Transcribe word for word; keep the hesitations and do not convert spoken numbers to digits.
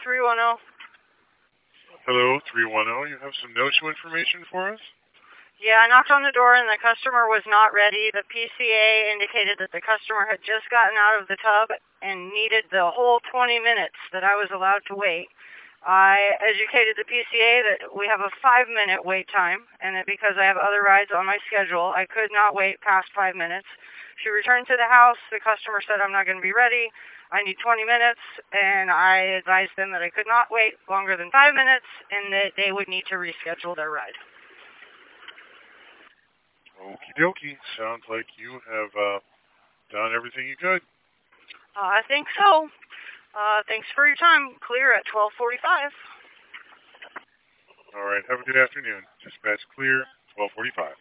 three one zero. Hello, three one zero. You have some no-show information for us? Yeah, I knocked on the door and the customer was not ready. The P C A indicated that the customer had just gotten out of the tub and needed the whole twenty minutes that I was allowed to wait. I educated the P C A that we have a five-minute wait time, and that because I have other rides on my schedule, I could not wait past five minutes. She returned to the house. The customer said, I'm not going to be ready. I need twenty minutes, and I advised them that I could not wait longer than five minutes and that they would need to reschedule their ride. Okie dokie. Sounds like you have uh, done everything you could. Uh, I think so. Uh, thanks for your time. Clear at twelve forty-five. All right. Have a good afternoon. Dispatch clear, twelve forty-five.